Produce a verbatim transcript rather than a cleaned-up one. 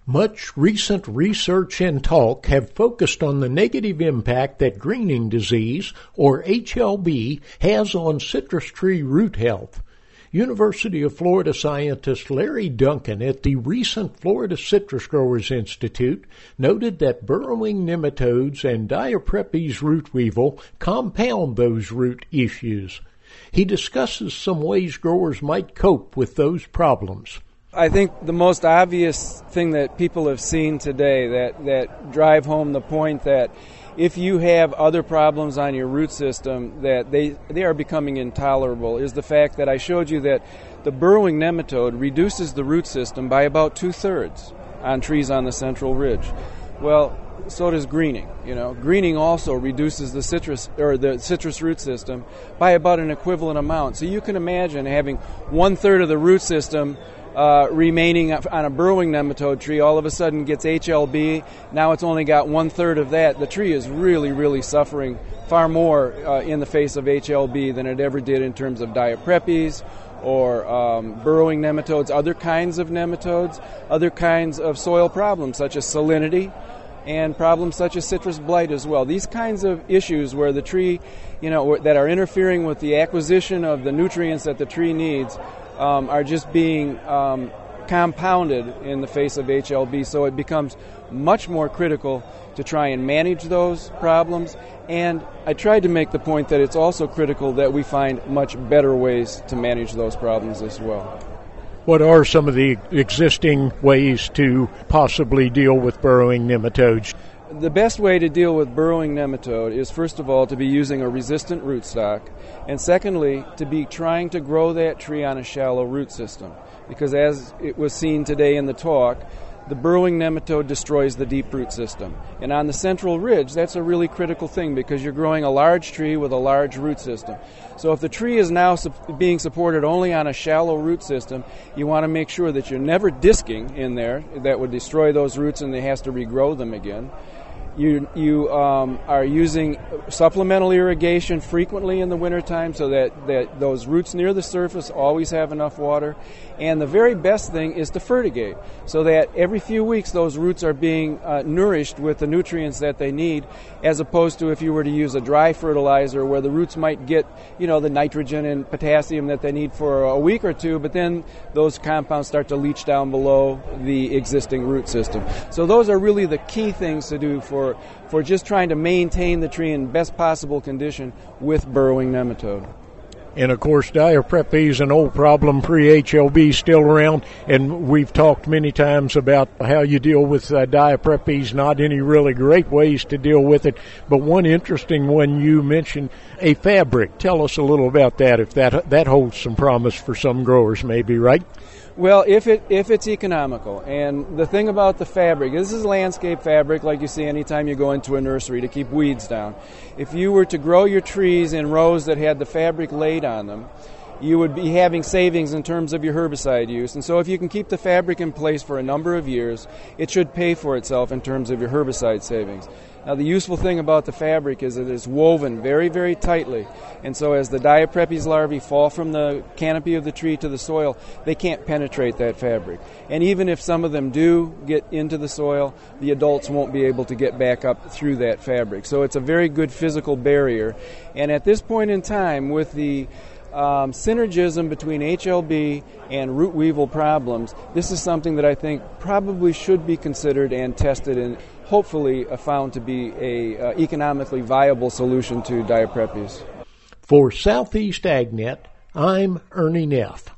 Much recent research and talk have focused on the negative impact that greening disease, or H L B, has on citrus tree root health. University of Florida scientist Larry Duncan at the recent Florida Citrus Growers Institute noted that burrowing nematodes and Diaprepes root weevil compound those root issues. He discusses some ways growers might cope with those problems. I think the most obvious thing that people have seen today that, that drive home the point that if you have other problems on your root system that they, they are becoming intolerable is the fact that I showed you that the burrowing nematode reduces the root system by about two-thirds on trees on the central ridge. Well, so does greening. You know, greening also reduces the citrus or the citrus root system by about an equivalent amount. So you can imagine having one-third of the root system Uh, remaining on a burrowing nematode tree, all of a sudden gets H L B. Now it's only got one third of that. The tree is really, really suffering far more uh, in the face of H L B than it ever did in terms of Diaprepes or um, burrowing nematodes, other kinds of nematodes, other kinds of soil problems such as salinity, and problems such as citrus blight as well. These kinds of issues where the tree, you know, that are interfering with the acquisition of the nutrients that the tree needs Um, are just being um, compounded in the face of H L B, so it becomes much more critical to try and manage those problems. And I tried to make the point that it's also critical that we find much better ways to manage those problems as well. What are some of the existing ways to possibly deal with burrowing nematodes? The best way to deal with burrowing nematode is, first of all, to be using a resistant rootstock, and secondly, to be trying to grow that tree on a shallow root system. Because as it was seen today in the talk, the burrowing nematode destroys the deep root system. And on the central ridge, that's a really critical thing because you're growing a large tree with a large root system. So if the tree is now su- being supported only on a shallow root system, you want to make sure that you're never disking in there. That would destroy those roots and it has to regrow them again. You you um, are using supplemental irrigation frequently in the wintertime so that, that those roots near the surface always have enough water. And the very best thing is to fertigate so that every few weeks those roots are being uh, nourished with the nutrients that they need, as opposed to if you were to use a dry fertilizer where the roots might get, you know, the nitrogen and potassium that they need for a week or two, but then those compounds start to leach down below the existing root system. So those are really the key things to do for for just trying to maintain the tree in best possible condition with burrowing nematode. And, of course, Diaprepes, an old problem, pre-H L B, still around. And we've talked many times about how you deal with uh, Diaprepes, not any really great ways to deal with it. But one interesting one you mentioned, a fabric. Tell us a little about that, if that that holds some promise for some growers maybe, right? Well, if it if it's economical, and the thing about the fabric, this is landscape fabric like you see anytime you go into a nursery to keep weeds down. If you were to grow your trees in rows that had the fabric laid on them, you would be having savings in terms of your herbicide use. And so if you can keep the fabric in place for a number of years, it should pay for itself in terms of your herbicide savings. Now, the useful thing about the fabric is that it's woven very, very tightly. And so as the Diaprepes larvae fall from the canopy of the tree to the soil, they can't penetrate that fabric. And even if some of them do get into the soil, the adults won't be able to get back up through that fabric. So it's a very good physical barrier. And at this point in time, with the Um, synergism between H L B and root weevil problems, this is something that I think probably should be considered and tested and hopefully uh, found to be a uh, economically viable solution to Diaprepes. For Southeast AgNet, I'm Ernie Neff.